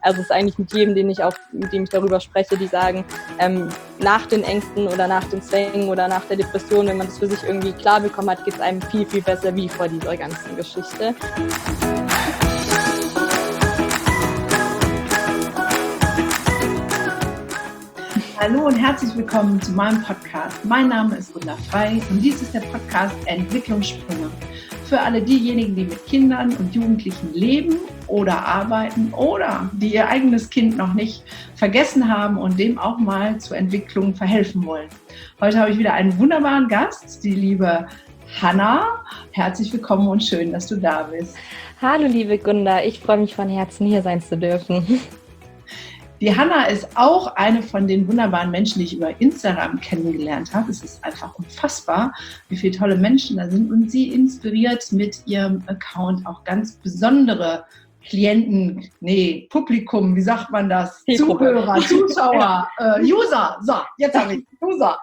Also es ist eigentlich mit jedem, mit dem ich darüber spreche, die sagen, nach den Ängsten oder nach den Zwängen oder nach der Depression, wenn man das für sich irgendwie klar bekommen hat, geht es einem viel, viel besser wie vor dieser ganzen Geschichte. Hallo und herzlich willkommen zu meinem Podcast. Mein Name ist Gunda Frei und dies ist der Podcast Entwicklungssprünge. Für alle diejenigen, die mit Kindern und Jugendlichen leben oder arbeiten oder die ihr eigenes Kind noch nicht vergessen haben und dem auch mal zur Entwicklung verhelfen wollen. Heute habe ich wieder einen wunderbaren Gast, die liebe Hanna. Herzlich willkommen und schön, dass du da bist. Hallo liebe Gunda, ich freue mich von Herzen, hier sein zu dürfen. Die Hanna ist auch eine von den wunderbaren Menschen, die ich über Instagram kennengelernt habe. Es ist einfach unfassbar, wie viele tolle Menschen da sind. Und sie inspiriert mit ihrem Account auch ganz besondere Klienten, Publikum, wie sagt man das? Zuhörer, Zuschauer, User. So, jetzt habe ich User.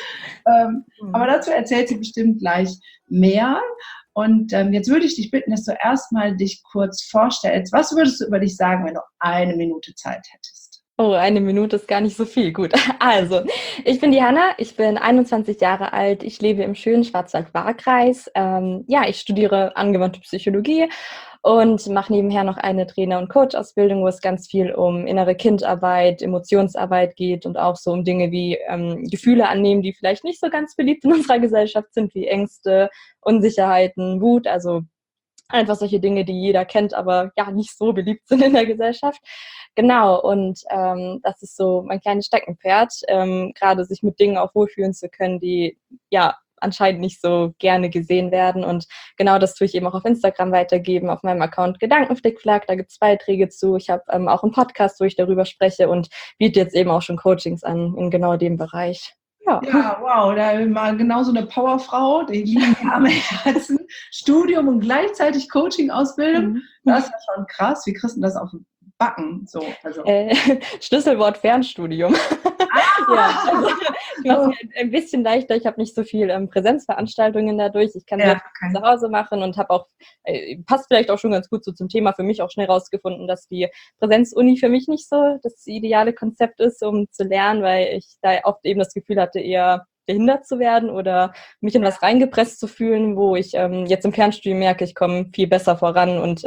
Aber dazu erzählt sie bestimmt gleich mehr. Und jetzt würde ich dich bitten, dass du erstmal dich kurz vorstellst. Was würdest du über dich sagen, wenn du 1 Minute Zeit hättest? Oh, 1 Minute ist gar nicht so viel. Gut, also, ich bin die Hanna, ich bin 21 Jahre alt, ich lebe im schönen Schwarzwald-Baar-Kreis. Ich studiere angewandte Psychologie und mache nebenher noch eine Trainer- und Coach-Ausbildung, wo es ganz viel um innere Kindarbeit, Emotionsarbeit geht und auch so um Dinge wie Gefühle annehmen, die vielleicht nicht so ganz beliebt in unserer Gesellschaft sind, wie Ängste, Unsicherheiten, Wut, also einfach solche Dinge, die jeder kennt, aber ja nicht so beliebt sind in der Gesellschaft. Genau, und das ist so mein kleines Steckenpferd, gerade sich mit Dingen auch wohlfühlen zu können, die ja anscheinend nicht so gerne gesehen werden. Und genau das tue ich eben auch auf Instagram weitergeben, auf meinem Account Gedankenflickflack. Da gibt es Beiträge zu. Ich habe auch einen Podcast, wo ich darüber spreche und biete jetzt eben auch schon Coachings an in genau dem Bereich. Ja, wow, da mal genau so eine Powerfrau, die liegen mir am Herzen. Studium und gleichzeitig Coaching-Ausbildung, das ist ja schon krass. Wie kriegst du das auf den Backen? So, also. Schlüsselwort Fernstudium. Ja, also ich mache es mir ein bisschen leichter. Ich habe nicht so viel Präsenzveranstaltungen dadurch. Ich kann sehr viel zu Hause machen und habe auch, passt vielleicht auch schon ganz gut so zum Thema, für mich auch schnell rausgefunden, dass die Präsenzuni für mich nicht so das ideale Konzept ist, um zu lernen, weil ich da oft eben das Gefühl hatte, eher behindert zu werden oder mich in was reingepresst zu fühlen, wo ich jetzt im Fernstudium merke, ich komme viel besser voran und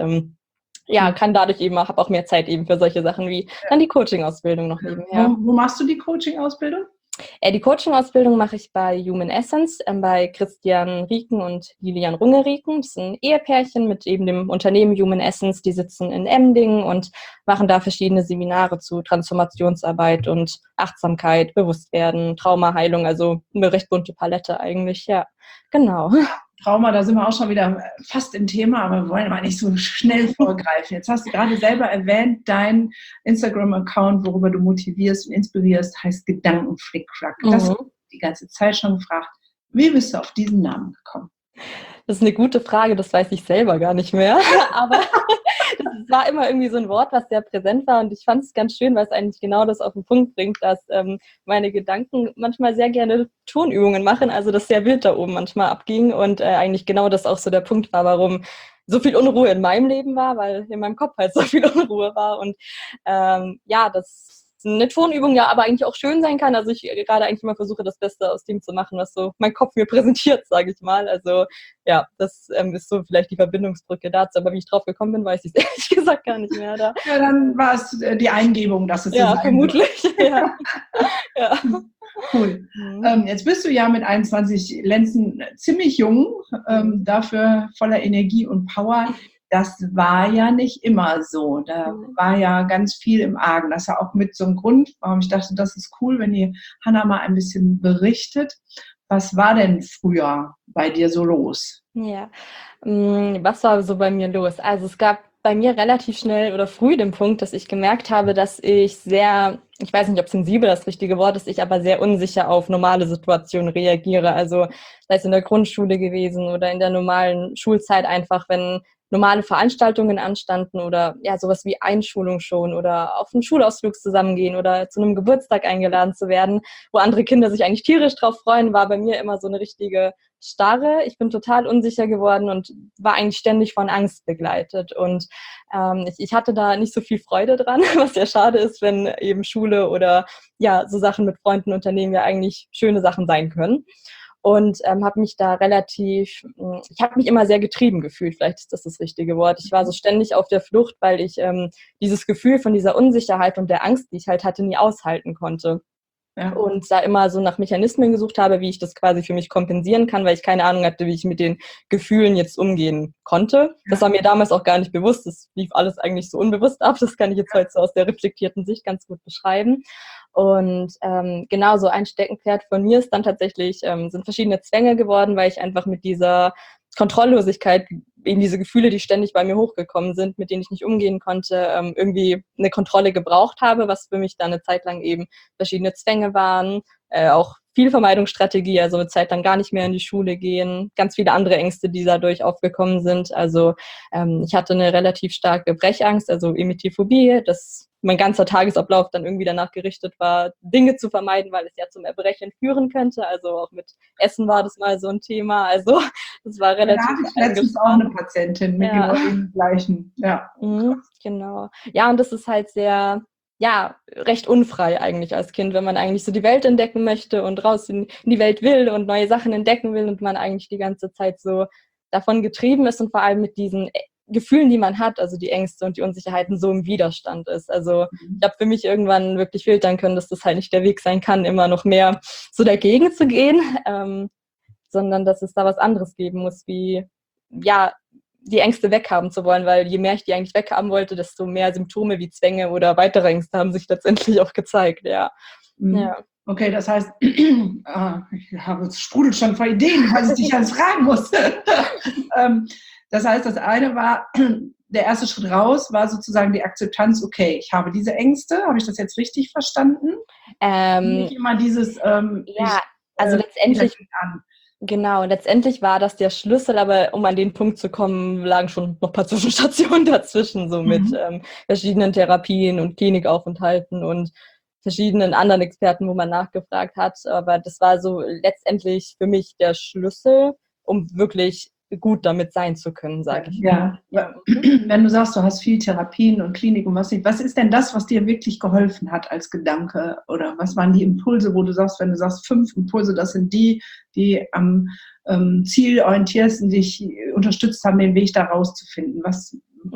kann dadurch eben habe auch mehr Zeit eben für solche Sachen wie dann die Coaching-Ausbildung noch nebenher. Wo machst du die Coaching-Ausbildung? Die Coaching-Ausbildung mache ich bei Human Essence, bei Christian Rieken und Lilian Runge-Rieken. Das ist ein Ehepärchen mit eben dem Unternehmen Human Essence. Die sitzen in Emdingen und machen da verschiedene Seminare zu Transformationsarbeit und Achtsamkeit, Bewusstwerden, Traumaheilung, also eine recht bunte Palette eigentlich, ja, genau. Trauma, da sind wir auch schon wieder fast im Thema, aber wir wollen mal nicht so schnell vorgreifen. Jetzt hast du gerade selber erwähnt, dein Instagram-Account, worüber du motivierst und inspirierst, heißt Gedankenflickflack. Das habe ich die ganze Zeit schon gefragt. Wie bist du auf diesen Namen gekommen? Das ist eine gute Frage, das weiß ich selber gar nicht mehr, aber das war immer irgendwie so ein Wort, was sehr präsent war und ich fand es ganz schön, weil es eigentlich genau das auf den Punkt bringt, dass meine Gedanken manchmal sehr gerne Tonübungen machen, also das sehr wild da oben manchmal abging und eigentlich genau das auch so der Punkt war, warum so viel Unruhe in meinem Leben war, weil in meinem Kopf halt so viel Unruhe war und das eine Tonübung ja aber eigentlich auch schön sein kann. Also ich gerade eigentlich immer versuche, das Beste aus dem zu machen, was so mein Kopf mir präsentiert, sage ich mal. Also ja, das ist so vielleicht die Verbindungsbrücke dazu. Aber wie ich drauf gekommen bin, weiß ich es ehrlich gesagt gar nicht mehr. Da. Ja, dann war es die Eingebung, dass es so ja, sein vermutlich. Ja. Ja. Cool. Jetzt bist du ja mit 21 Lenzen ziemlich jung, dafür voller Energie und Power. Das war ja nicht immer so. Da war ja ganz viel im Argen. Das ist ja auch mit so einem Grund, warum ich dachte, das ist cool, wenn die Hanna mal ein bisschen berichtet. Was war denn früher bei dir so los? Ja, was war so bei mir los? Also es gab bei mir relativ schnell oder früh den Punkt, dass ich gemerkt habe, dass ich ich weiß nicht, ob sensibel das richtige Wort ist, ich aber sehr unsicher auf normale Situationen reagiere. Also sei es in der Grundschule gewesen oder in der normalen Schulzeit einfach, wenn normale Veranstaltungen anstanden oder ja sowas wie Einschulung schon oder auf einen Schulausflug zusammengehen oder zu einem Geburtstag eingeladen zu werden, wo andere Kinder sich eigentlich tierisch drauf freuen, war bei mir immer so eine richtige starre. Ich bin total unsicher geworden und war eigentlich ständig von Angst begleitet. Und ich hatte da nicht so viel Freude dran, was ja schade ist, wenn eben Schule oder ja, so Sachen mit Freunden, Unternehmen ja eigentlich schöne Sachen sein können. Und habe mich da ich habe mich immer sehr getrieben gefühlt, vielleicht ist das das richtige Wort. Ich war so ständig auf der Flucht, weil ich dieses Gefühl von dieser Unsicherheit und der Angst, die ich halt hatte, nie aushalten konnte. Ja. Und da immer so nach Mechanismen gesucht habe, wie ich das quasi für mich kompensieren kann, weil ich keine Ahnung hatte, wie ich mit den Gefühlen jetzt umgehen konnte. Das war mir damals auch gar nicht bewusst. Das lief alles eigentlich so unbewusst ab. Das kann ich jetzt heute so aus der reflektierten Sicht ganz gut beschreiben. Und genau so ein Steckenpferd von mir ist dann tatsächlich, sind verschiedene Zwänge geworden, weil ich einfach mit dieser Kontrolllosigkeit, eben diese Gefühle, die ständig bei mir hochgekommen sind, mit denen ich nicht umgehen konnte, irgendwie eine Kontrolle gebraucht habe, was für mich dann eine Zeit lang eben verschiedene Zwänge waren, auch viel Vermeidungsstrategie, also eine Zeit lang gar nicht mehr in die Schule gehen, ganz viele andere Ängste, die dadurch aufgekommen sind. Also ich hatte eine relativ starke Brechangst, also Emetrophobie, dass mein ganzer Tagesablauf dann irgendwie danach gerichtet war, Dinge zu vermeiden, weil es ja zum Erbrechen führen könnte. Also auch mit Essen war das mal so ein Thema. Also das war relativ. Da hatte ich letztens auch eine Patientin mit genau dem gleichen. Ja. Genau. Ja, und das ist halt sehr, ja, recht unfrei eigentlich als Kind, wenn man eigentlich so die Welt entdecken möchte und raus in die Welt will und neue Sachen entdecken will und man eigentlich die ganze Zeit so davon getrieben ist und vor allem mit diesen Gefühlen, die man hat, also die Ängste und die Unsicherheiten, so im Widerstand ist. Also ich habe für mich irgendwann wirklich filtern können, dass das halt nicht der Weg sein kann, immer noch mehr so dagegen zu gehen, sondern dass es da was anderes geben muss, wie, ja, die Ängste weghaben zu wollen, weil je mehr ich die eigentlich weghaben wollte, desto mehr Symptome wie Zwänge oder weitere Ängste haben sich letztendlich auch gezeigt, ja. Ja. Okay, das heißt, es sprudelt schon vor Ideen, was ich dich alles fragen muss. Das heißt, das eine war, der erste Schritt raus war sozusagen die Akzeptanz, okay, ich habe diese Ängste, habe ich das jetzt richtig verstanden? Nicht immer dieses, ja, also letztendlich, genau, letztendlich war das der Schlüssel, aber um an den Punkt zu kommen, lagen schon noch ein paar Zwischenstationen dazwischen, so mit verschiedenen Therapien und Klinikaufenthalten und verschiedenen anderen Experten, wo man nachgefragt hat. Aber das war so letztendlich für mich der Schlüssel, um wirklich gut damit sein zu können, sage ich. Ja. Wenn du sagst, du hast viel Therapien und Klinik und was nicht, was ist denn das, was dir wirklich geholfen hat als Gedanke? Oder was waren die Impulse, wo du sagst, wenn du sagst, 5 Impulse, das sind die am zielorientiersten dich unterstützt haben, den Weg da rauszufinden? Was?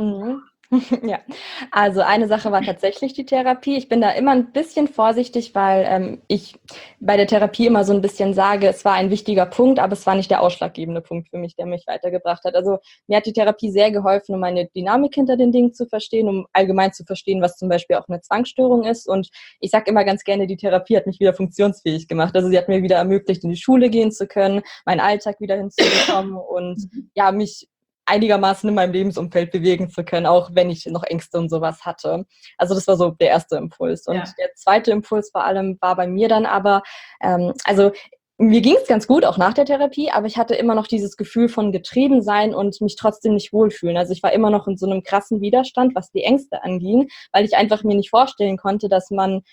Ja, also eine Sache war tatsächlich die Therapie. Ich bin da immer ein bisschen vorsichtig, weil ich bei der Therapie immer so ein bisschen sage, es war ein wichtiger Punkt, aber es war nicht der ausschlaggebende Punkt für mich, der mich weitergebracht hat. Also mir hat die Therapie sehr geholfen, um meine Dynamik hinter den Dingen zu verstehen, um allgemein zu verstehen, was zum Beispiel auch eine Zwangsstörung ist. Und ich sage immer ganz gerne, die Therapie hat mich wieder funktionsfähig gemacht. Also sie hat mir wieder ermöglicht, in die Schule gehen zu können, meinen Alltag wieder hinzubekommen und ja, mich einigermaßen in meinem Lebensumfeld bewegen zu können, auch wenn ich noch Ängste und sowas hatte. Also das war so der erste Impuls. Und der zweite Impuls vor allem war bei mir dann aber, also mir ging es ganz gut, auch nach der Therapie, aber ich hatte immer noch dieses Gefühl von getrieben sein und mich trotzdem nicht wohlfühlen. Also ich war immer noch in so einem krassen Widerstand, was die Ängste anging, weil ich einfach mir nicht vorstellen konnte, dass man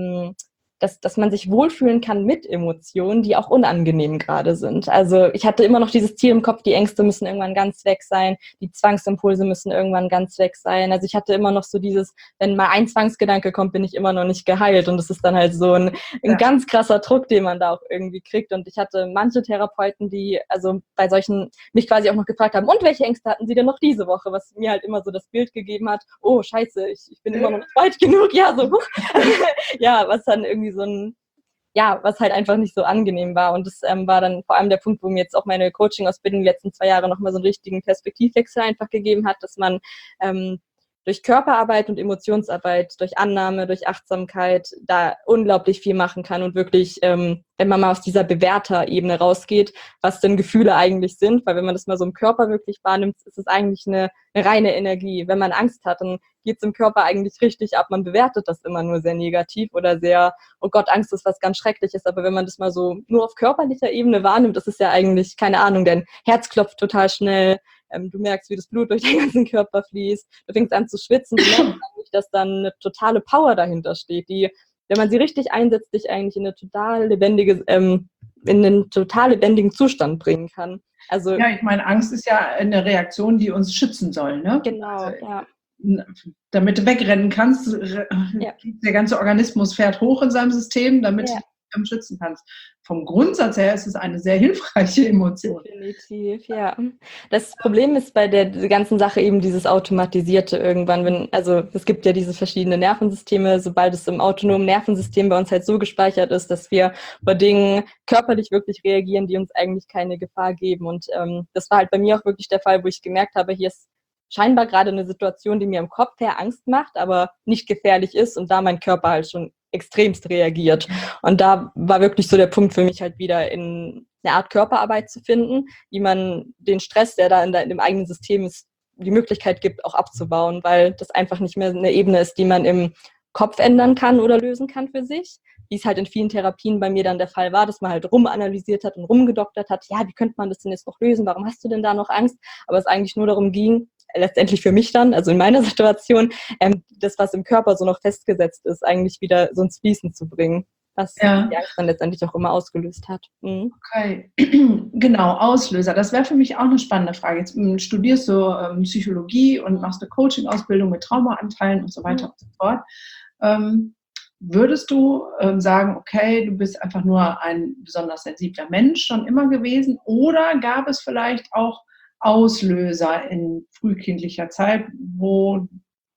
dass man sich wohlfühlen kann mit Emotionen, die auch unangenehm gerade sind. Also ich hatte immer noch dieses Ziel im Kopf, die Ängste müssen irgendwann ganz weg sein, die Zwangsimpulse müssen irgendwann ganz weg sein. Also ich hatte immer noch so dieses, wenn mal ein Zwangsgedanke kommt, bin ich immer noch nicht geheilt. Und das ist dann halt so ein ganz krasser Druck, den man da auch irgendwie kriegt. Und ich hatte manche Therapeuten, die also bei solchen mich quasi auch noch gefragt haben, und welche Ängste hatten sie denn noch diese Woche? Was mir halt immer so das Bild gegeben hat, oh scheiße, ich bin immer noch nicht weit genug. Ja, so ja, was dann irgendwie so ein, ja, was halt einfach nicht so angenehm war. Und das war dann vor allem der Punkt, wo mir jetzt auch meine Coaching-Ausbildung die letzten 2 Jahre nochmal so einen richtigen Perspektivwechsel einfach gegeben hat, dass man durch Körperarbeit und Emotionsarbeit, durch Annahme, durch Achtsamkeit da unglaublich viel machen kann und wirklich, wenn man mal aus dieser Bewerter-Ebene rausgeht, was denn Gefühle eigentlich sind, weil wenn man das mal so im Körper wirklich wahrnimmt, ist es eigentlich eine reine Energie. Wenn man Angst hat, dann geht es im Körper eigentlich richtig ab. Man bewertet das immer nur sehr negativ oder sehr, oh Gott, Angst ist was ganz Schreckliches. Aber wenn man das mal so nur auf körperlicher Ebene wahrnimmt, das ist ja eigentlich, keine Ahnung, dein Herz klopft total schnell, du merkst, wie das Blut durch den ganzen Körper fließt, du fängst an zu schwitzen, du merkst eigentlich, dass dann eine totale Power dahinter steht, die, wenn man sie richtig einsetzt, dich eigentlich in eine total lebendige in einen total lebendigen Zustand bringen kann. Also ja, ich meine, Angst ist ja eine Reaktion, die uns schützen soll, ne? genau, Also, ja. damit du wegrennen kannst, Ja. der ganze Organismus fährt hoch in seinem System, damit Ja. du dich schützen kannst. Vom Grundsatz her ist es eine sehr hilfreiche Emotion. Definitiv, ja. Das Problem ist bei der ganzen Sache eben dieses Automatisierte irgendwann, also es gibt ja diese verschiedenen Nervensysteme, sobald es im autonomen Nervensystem bei uns halt so gespeichert ist, dass wir bei Dingen körperlich wirklich reagieren, die uns eigentlich keine Gefahr geben. Und das war halt bei mir auch wirklich der Fall, wo ich gemerkt habe, hier ist scheinbar gerade eine Situation, die mir im Kopf her Angst macht, aber nicht gefährlich ist und da mein Körper halt schon extremst reagiert. Und da war wirklich so der Punkt für mich halt wieder in eine Art Körperarbeit zu finden, wie man den Stress, der da in dem eigenen System ist, die Möglichkeit gibt, auch abzubauen, weil das einfach nicht mehr eine Ebene ist, die man im Kopf ändern kann oder lösen kann für sich, wie es halt in vielen Therapien bei mir dann der Fall war, dass man halt rumanalysiert hat und rumgedoktert hat, ja, wie könnte man das denn jetzt noch lösen, warum hast du denn da noch Angst? Aber es eigentlich nur darum ging, letztendlich für mich dann, also in meiner Situation, das, was im Körper so noch festgesetzt ist, eigentlich wieder so ins Fließen zu bringen, was Ja. die Angst dann letztendlich auch immer ausgelöst hat. Mhm. Okay, genau, Auslöser. Das wäre für mich auch eine spannende Frage. Jetzt studierst du Psychologie und machst eine Coaching-Ausbildung mit Traumaanteilen und so weiter und so fort. Würdest du sagen, okay, du bist einfach nur ein besonders sensibler Mensch schon immer gewesen, oder gab es vielleicht auch Auslöser in frühkindlicher Zeit, wo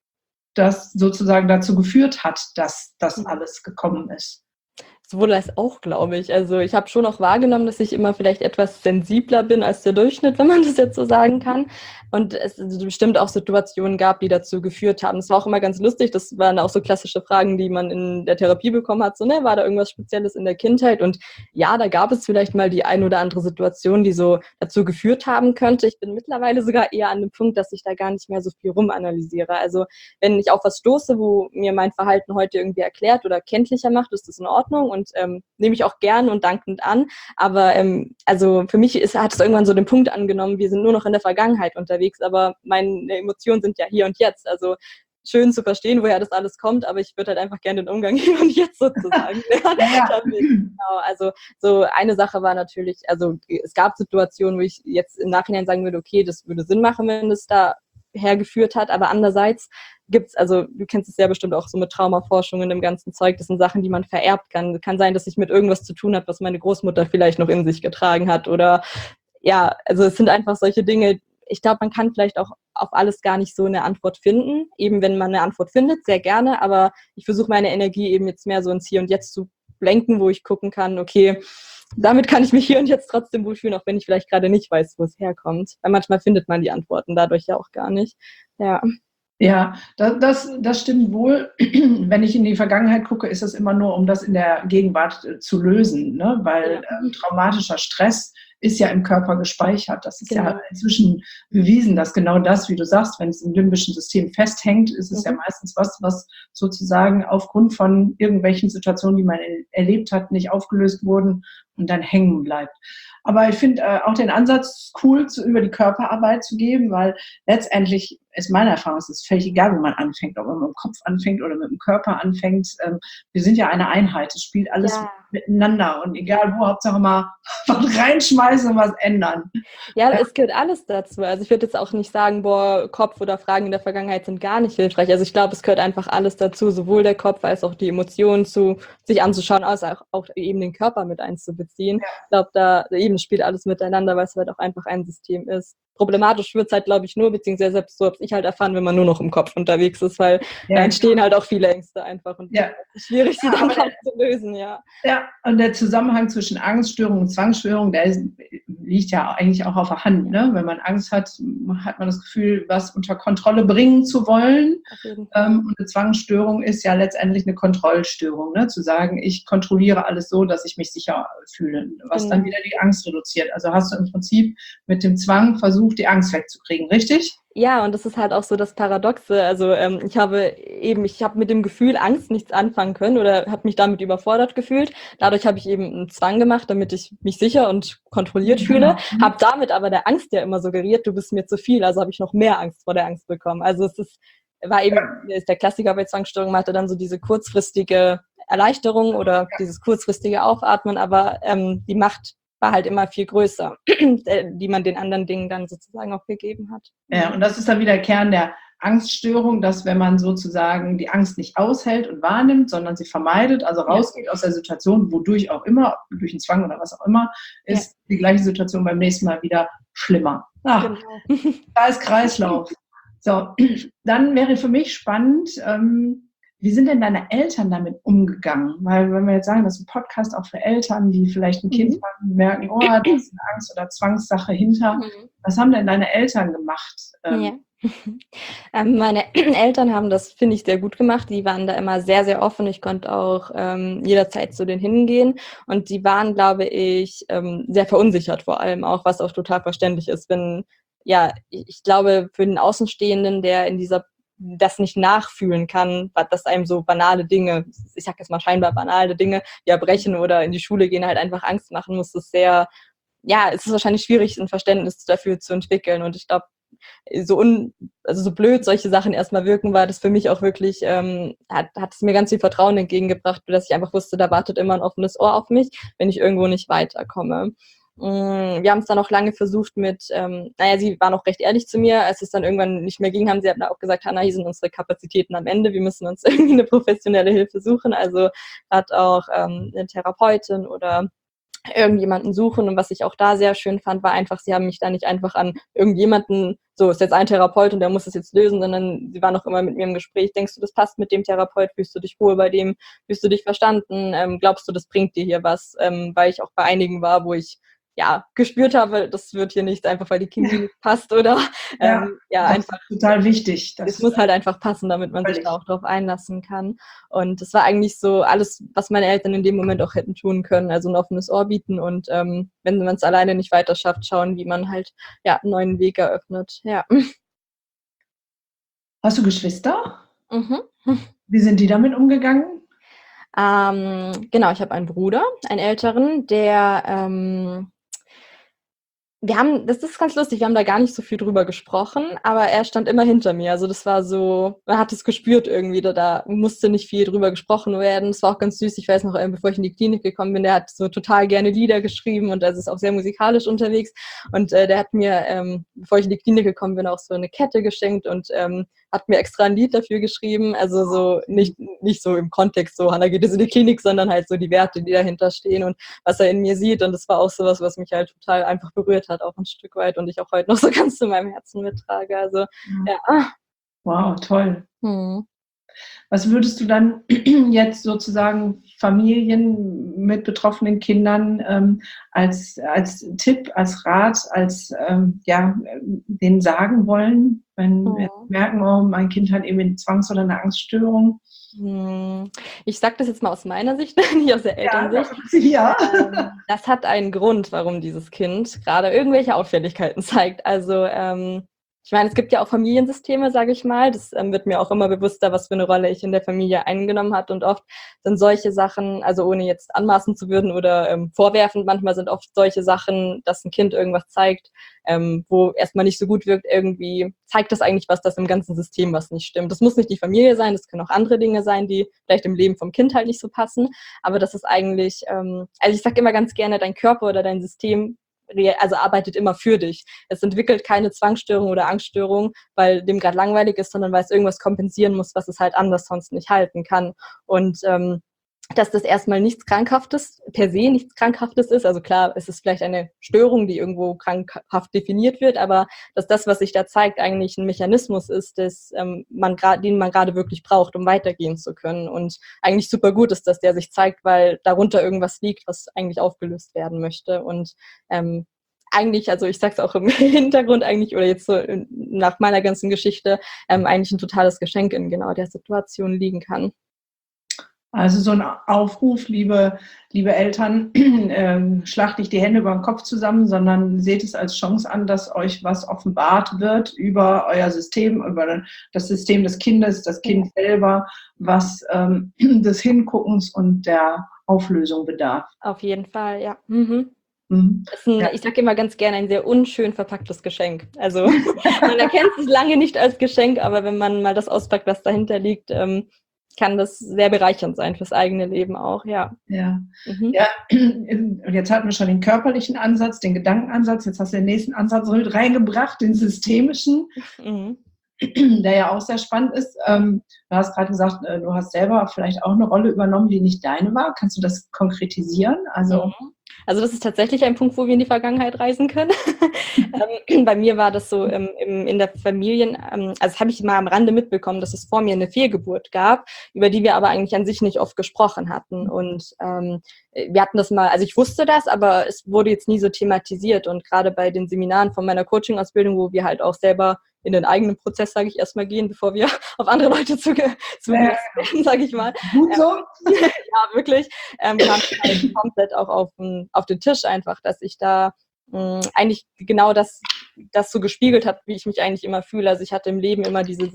das sozusagen dazu geführt hat, dass das alles gekommen ist? Sowohl als auch, glaube ich. Also ich habe schon auch wahrgenommen, dass ich immer vielleicht etwas sensibler bin als der Durchschnitt, wenn man das jetzt so sagen kann. Und es bestimmt auch Situationen gab, die dazu geführt haben. Es war auch immer ganz lustig. Das waren auch so klassische Fragen, die man in der Therapie bekommen hat. So, ne, war da irgendwas Spezielles in der Kindheit? Und ja, da gab es vielleicht mal die ein oder andere Situation, die so dazu geführt haben könnte. Ich bin mittlerweile sogar eher an dem Punkt, dass ich da gar nicht mehr so viel rumanalysiere. Also wenn ich auf was stoße, wo mir mein Verhalten heute irgendwie erklärt oder kenntlicher macht, ist das in Ordnung und nehme ich auch gern und dankend an. Aber also für mich hat es irgendwann so den Punkt angenommen, wir sind nur noch in der Vergangenheit unterwegs, aber meine Emotionen sind ja hier und jetzt. Also schön zu verstehen, woher das alles kommt, aber ich würde halt einfach gerne den Umgang hier und jetzt sozusagen lernen. Ja. Genau, also so eine Sache war natürlich, also es gab Situationen, wo ich jetzt im Nachhinein sagen würde, okay, das würde Sinn machen, wenn es da hergeführt hat, aber andererseits gibt's, also du kennst es ja bestimmt auch so mit Traumaforschung und dem ganzen Zeug, das sind Sachen, die man vererbt kann. Kann sein, dass ich mit irgendwas zu tun habe, was meine Großmutter vielleicht noch in sich getragen hat oder ja, also es sind einfach solche Dinge, ich glaube, man kann vielleicht auch auf alles gar nicht so eine Antwort finden, eben wenn man eine Antwort findet, sehr gerne, aber ich versuche meine Energie eben jetzt mehr so ins Hier und Jetzt zu lenken, wo ich gucken kann, okay, damit kann ich mich hier und jetzt trotzdem wohlfühlen, auch wenn ich vielleicht gerade nicht weiß, wo es herkommt. Weil manchmal findet man die Antworten dadurch ja auch gar nicht. Ja. Ja, das stimmt wohl. Wenn ich in die Vergangenheit gucke, ist es immer nur, um das in der Gegenwart zu lösen, ne? Weil traumatischer Stress ist ja im Körper gespeichert. Das ist ja inzwischen bewiesen, dass genau das, wie du sagst, wenn es im limbischen System festhängt, ist es ja meistens was sozusagen aufgrund von irgendwelchen Situationen, die man erlebt hat, nicht aufgelöst wurden und dann hängen bleibt. Aber ich finde auch den Ansatz cool, über die Körperarbeit zu geben, weil letztendlich ist meine Erfahrung, es ist völlig egal, wo man anfängt, ob man mit dem Kopf anfängt oder mit dem Körper anfängt. Wir sind ja eine Einheit, es spielt alles miteinander und egal wo, Hauptsache mal was reinschmeißen und was ändern. Ja, es gehört alles dazu. Also ich würde jetzt auch nicht sagen, boah, Kopf oder Fragen in der Vergangenheit sind gar nicht hilfreich. Also ich glaube, es gehört einfach alles dazu, sowohl der Kopf als auch die Emotionen sich anzuschauen, als auch eben den Körper mit einzubeziehen. Ja. Ich glaube, da eben spielt alles miteinander, weil es halt auch einfach ein System ist. Problematisch wird es halt, glaube ich, nur, beziehungsweise selbst so habe ich halt erfahren, wenn man nur noch im Kopf unterwegs ist, weil da entstehen halt auch viele Ängste einfach und es ist schwierig, sie dann zu lösen, Ja, und der Zusammenhang zwischen Angststörung und Zwangsstörung, der liegt ja eigentlich auch auf der Hand. Ne? Wenn man Angst hat, hat man das Gefühl, was unter Kontrolle bringen zu wollen. Und eine Zwangsstörung ist ja letztendlich eine Kontrollstörung, ne? Zu sagen, ich kontrolliere alles so, dass ich mich sicher fühle, was dann wieder die Angst reduziert. Also hast du im Prinzip mit dem Zwang versucht, die Angst wegzukriegen, richtig? Ja, und das ist halt auch so das Paradoxe. Also ich habe mit dem Gefühl Angst nichts anfangen können oder habe mich damit überfordert gefühlt. Dadurch habe ich eben einen Zwang gemacht, damit ich mich sicher und kontrolliert fühle. Habe damit aber der Angst ja immer suggeriert, du bist mir zu viel. Also habe ich noch mehr Angst vor der Angst bekommen. Also ist der Klassiker bei Zwangsstörungen, man hatte dann so diese kurzfristige Erleichterung oder dieses kurzfristige Aufatmen, aber die Macht war halt immer viel größer, die man den anderen Dingen dann sozusagen auch gegeben hat. Ja, und das ist dann wieder Kern der Angststörung, dass wenn man sozusagen die Angst nicht aushält und wahrnimmt, sondern sie vermeidet, also rausgeht aus der Situation, wodurch auch immer, durch einen Zwang oder was auch immer, ist die gleiche Situation beim nächsten Mal wieder schlimmer. Ach, genau. Da ist Kreislauf. So, dann wäre für mich spannend, wie sind denn deine Eltern damit umgegangen? Weil wenn wir jetzt sagen, das ist ein Podcast auch für Eltern, die vielleicht ein Kind haben, merken, oh, da ist eine Angst- oder Zwangssache hinter. Was haben denn deine Eltern gemacht? Ja. Meine Eltern haben das, finde ich, sehr gut gemacht. Die waren da immer sehr, sehr offen. Ich konnte auch jederzeit zu denen hingehen. Und die waren, glaube ich, sehr verunsichert vor allem auch, was auch total verständlich ist. Wenn, ja, ich glaube, für den Außenstehenden, der in dieser das nicht nachfühlen kann, dass einem so banale Dinge, ich sag jetzt mal scheinbar banale Dinge, wie Erbrechen oder in die Schule gehen, halt einfach Angst machen muss, es ist wahrscheinlich schwierig, ein Verständnis dafür zu entwickeln. Und ich glaube, so blöd solche Sachen erstmal wirken, war das für mich auch wirklich, hat es mir ganz viel Vertrauen entgegengebracht, dass ich einfach wusste, da wartet immer ein offenes Ohr auf mich, wenn ich irgendwo nicht weiterkomme. Wir haben es dann auch lange versucht sie waren auch recht ehrlich zu mir, als es dann irgendwann nicht mehr ging, haben sie auch gesagt, Hannah, hier sind unsere Kapazitäten am Ende, wir müssen uns irgendwie eine professionelle Hilfe suchen, also hat auch eine Therapeutin oder irgendjemanden suchen. Und was ich auch da sehr schön fand, war einfach, sie haben mich da nicht einfach an irgendjemanden, so ist jetzt ein Therapeut und der muss es jetzt lösen, sondern sie waren auch immer mit mir im Gespräch. Denkst du, das passt mit dem Therapeut? Fühlst du dich wohl bei dem? Fühlst du dich verstanden? Glaubst du, das bringt dir hier was? Weil ich auch bei einigen war, wo ich gespürt habe, das wird hier nicht einfach, weil die Chemie nicht passt oder einfach total wichtig. Es muss halt einfach passen, damit man sich da auch drauf einlassen kann. Und das war eigentlich so alles, was meine Eltern in dem Moment auch hätten tun können. Also ein offenes Ohr bieten und wenn man es alleine nicht weiter schafft, schauen, wie man halt einen neuen Weg eröffnet. Ja. Hast du Geschwister? Wie sind die damit umgegangen? Genau, ich habe einen Bruder, einen älteren, der das ist ganz lustig, wir haben da gar nicht so viel drüber gesprochen, aber er stand immer hinter mir. Also das war so, man hat es gespürt irgendwie, da musste nicht viel drüber gesprochen werden. Es war auch ganz süß, ich weiß noch, bevor ich in die Klinik gekommen bin, der hat so total gerne Lieder geschrieben und ist auch sehr musikalisch unterwegs. Und der hat mir, bevor ich in die Klinik gekommen bin, auch so eine Kette geschenkt und hat mir extra ein Lied dafür geschrieben. Also so nicht so im Kontext, so Hannah geht jetzt in die Klinik, sondern halt so die Werte, die dahinter stehen und was er in mir sieht. Und das war auch sowas, was mich halt total einfach berührt hat, auch ein Stück weit und ich auch heute noch so ganz zu meinem Herzen mittrage. Also, ja. Wow, toll. Was würdest du dann jetzt sozusagen Familien mit betroffenen Kindern als Tipp, als Rat, denen sagen wollen, wenn wir merken, oh, mein Kind hat eben eine Zwangs- oder eine Angststörung? Ich sage das jetzt mal aus meiner Sicht, nicht aus der Elternsicht. Ja. Das hat einen Grund, warum dieses Kind gerade irgendwelche Auffälligkeiten zeigt. Also ich meine, es gibt ja auch Familiensysteme, sage ich mal. Das wird mir auch immer bewusster, was für eine Rolle ich in der Familie eingenommen habe. Und oft sind solche Sachen, also ohne jetzt anmaßen zu würden oder vorwerfend, manchmal sind oft solche Sachen, dass ein Kind irgendwas zeigt, wo erstmal nicht so gut wirkt, irgendwie zeigt das eigentlich was, das im ganzen System was nicht stimmt. Das muss nicht die Familie sein, das können auch andere Dinge sein, die vielleicht im Leben vom Kind halt nicht so passen. Aber das ist eigentlich, also ich sage immer ganz gerne, dein Körper oder dein System arbeitet immer für dich. Es entwickelt keine Zwangsstörung oder Angststörung, weil dem gerade langweilig ist, sondern weil es irgendwas kompensieren muss, was es halt anders sonst nicht halten kann. Und dass das erstmal nichts Krankhaftes, per se nichts Krankhaftes ist. Also klar, es ist vielleicht eine Störung, die irgendwo krankhaft definiert wird, aber dass das, was sich da zeigt, eigentlich ein Mechanismus ist, den man gerade wirklich braucht, um weitergehen zu können. Und eigentlich super gut ist, dass der sich zeigt, weil darunter irgendwas liegt, was eigentlich aufgelöst werden möchte. Und eigentlich, also ich sag's auch im Hintergrund eigentlich, oder jetzt so nach meiner ganzen Geschichte, eigentlich ein totales Geschenk in genau der Situation liegen kann. Also so ein Aufruf, liebe Eltern, schlagt nicht die Hände über den Kopf zusammen, sondern seht es als Chance an, dass euch was offenbart wird über euer System, über das System des Kindes, das Kind selber, was des Hinguckens und der Auflösung bedarf. Auf jeden Fall, ja. Das ist ich sage immer ganz gerne, ein sehr unschön verpacktes Geschenk. Also man erkennt es lange nicht als Geschenk, aber wenn man mal das auspackt, was dahinter liegt, kann das sehr bereichernd sein fürs eigene Leben auch, ja. Ja. Mhm. Ja, und jetzt hatten wir schon den körperlichen Ansatz, den Gedankenansatz, jetzt hast du den nächsten Ansatz mit reingebracht, den systemischen, Mhm. der ja auch sehr spannend ist. Du hast gerade gesagt, du hast selber vielleicht auch eine Rolle übernommen, die nicht deine war. Kannst du das konkretisieren? Also, Also das ist tatsächlich ein Punkt, wo wir in die Vergangenheit reisen können. Bei mir war das so in der Familien, also das habe ich mal am Rande mitbekommen, dass es vor mir eine Fehlgeburt gab, über die wir aber eigentlich an sich nicht oft gesprochen hatten. Und wir hatten das mal, also ich wusste das, aber es wurde jetzt nie so thematisiert. Und gerade bei den Seminaren von meiner Coaching-Ausbildung, wo wir halt auch selber in den eigenen Prozess, sage ich erstmal, gehen, bevor wir auf andere Leute zugelassen werden, sage ich mal. gut so. Ja, wirklich, kam halt komplett auch auf den Tisch einfach, dass ich da eigentlich genau das so gespiegelt hat, wie ich mich eigentlich immer fühle. Also ich hatte im Leben immer dieses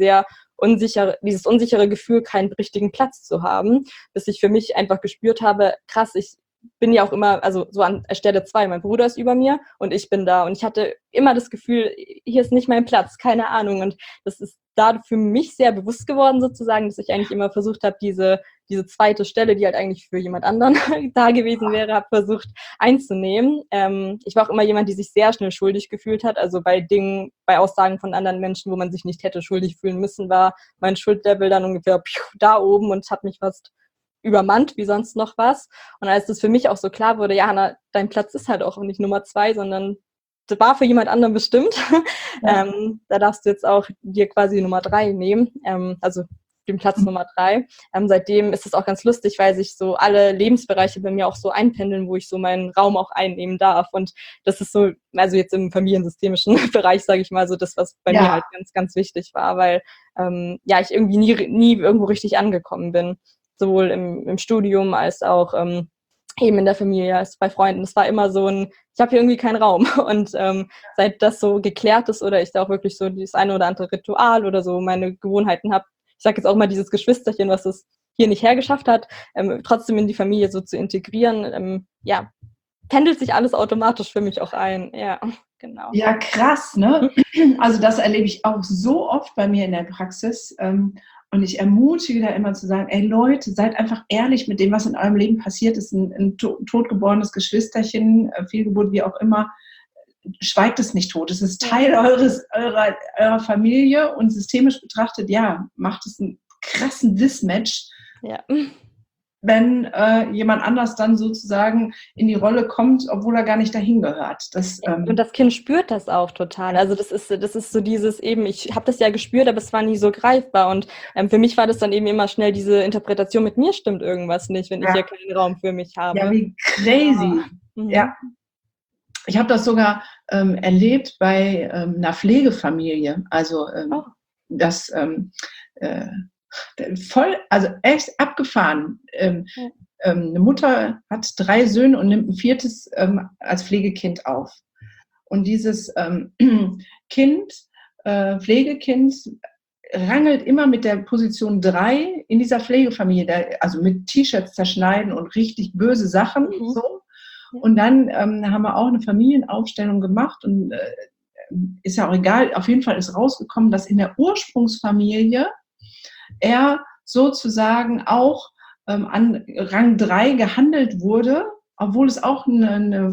unsichere Gefühl, keinen richtigen Platz zu haben, bis ich für mich einfach gespürt habe, krass, ich bin ja auch immer, also so an Stelle 2, mein Bruder ist über mir und ich bin da. Und ich hatte immer das Gefühl, hier ist nicht mein Platz, keine Ahnung. Und das ist da für mich sehr bewusst geworden sozusagen, dass ich eigentlich immer versucht habe, diese zweite Stelle, die halt eigentlich für jemand anderen da gewesen wäre, habe versucht einzunehmen. Ich war auch immer jemand, die sich sehr schnell schuldig gefühlt hat. Also bei Dingen, bei Aussagen von anderen Menschen, wo man sich nicht hätte schuldig fühlen müssen, war mein Schuldlevel dann ungefähr da oben und hat mich fast übermannt wie sonst noch was. Und als das für mich auch so klar wurde, ja, Hannah, dein Platz ist halt auch nicht Nummer 2, sondern das war für jemand anderen bestimmt. Ja. Da darfst du jetzt auch dir quasi Nummer 3 nehmen, also den Platz Nummer 3. Seitdem ist es auch ganz lustig, weil sich so alle Lebensbereiche bei mir auch so einpendeln, wo ich so meinen Raum auch einnehmen darf. Und das ist so, also jetzt im familiensystemischen Bereich, sage ich mal, so das, was bei mir halt ganz, ganz wichtig war, weil ich irgendwie nie irgendwo richtig angekommen bin. Sowohl im Studium als auch eben in der Familie, als bei Freunden. Es war immer so ich habe hier irgendwie keinen Raum. Und seit das so geklärt ist oder ich da auch wirklich so das eine oder andere Ritual oder so meine Gewohnheiten habe, ich sage jetzt auch mal dieses Geschwisterchen, was es hier nicht hergeschafft hat, trotzdem in die Familie so zu integrieren, pendelt sich alles automatisch für mich auch ein. Ja, genau. Ja, krass, ne? Also das erlebe ich auch so oft bei mir in der Praxis. Und ich ermutige da immer zu sagen, ey Leute, seid einfach ehrlich mit dem, was in eurem Leben passiert ist. Ein totgeborenes Geschwisterchen, Fehlgeburt, wie auch immer, schweigt es nicht tot. Es ist Teil eurer Familie und systemisch betrachtet, ja, macht es einen krassen Mismatch. Ja. Wenn jemand anders dann sozusagen in die Rolle kommt, obwohl er gar nicht dahin gehört. Und das Kind spürt das auch total. Also das ist so dieses eben, ich habe das ja gespürt, aber es war nie so greifbar. Und für mich war das dann eben immer schnell diese Interpretation, mit mir stimmt irgendwas nicht, wenn ich hier keinen Raum für mich habe. Ja, wie crazy. Ja. Ich habe das sogar erlebt bei einer Pflegefamilie. Also das voll, also echt abgefahren. Eine Mutter hat 3 Söhne und nimmt ein 4. Als Pflegekind auf. Und dieses Pflegekind, rangelt immer mit der Position 3 in dieser Pflegefamilie, also mit T-Shirts zerschneiden und richtig böse Sachen. So. Und dann haben wir auch eine Familienaufstellung gemacht und ist ja auch egal, auf jeden Fall ist rausgekommen, dass in der Ursprungsfamilie er sozusagen auch an Rang 3 gehandelt wurde, obwohl es auch eine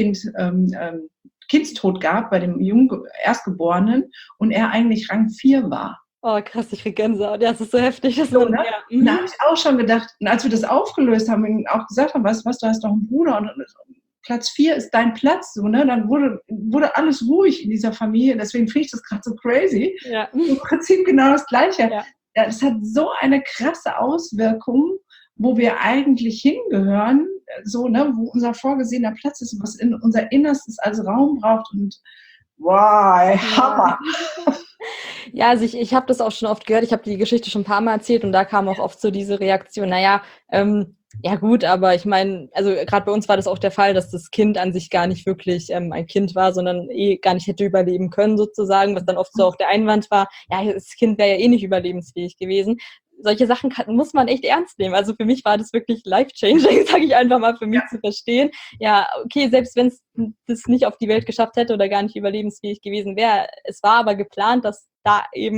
Kindstod gab bei dem Erstgeborenen und er eigentlich Rang 4 war. Oh, krass, ich krieg Gänsehaut. Ja, das ist so heftig. Das so, ne? Da habe ich auch schon gedacht, als wir das aufgelöst haben und auch gesagt haben, weißt du was, du hast doch einen Bruder und Platz 4 ist dein Platz, so, ne? Dann wurde alles ruhig in dieser Familie, deswegen finde ich das gerade so crazy. Ja. Im Prinzip genau das Gleiche. Ja. Ja, das hat so eine krasse Auswirkung, wo wir eigentlich hingehören, so, ne, wo unser vorgesehener Platz ist, was in unser Innerstes als Raum braucht und wow, Hammer. Ja, also ich habe das auch schon oft gehört, ich habe die Geschichte schon ein paar Mal erzählt und da kam auch oft so diese Reaktion, naja, ja gut, aber ich meine, also gerade bei uns war das auch der Fall, dass das Kind an sich gar nicht wirklich ein Kind war, sondern gar nicht hätte überleben können sozusagen, was dann oft so auch der Einwand war, ja, das Kind wäre ja nicht überlebensfähig gewesen. Solche Sachen muss man echt ernst nehmen. Also für mich war das wirklich life-changing, sage ich einfach mal, für mich zu verstehen. Ja, okay, selbst wenn es das nicht auf die Welt geschafft hätte oder gar nicht überlebensfähig gewesen wäre, es war aber geplant, dass da eben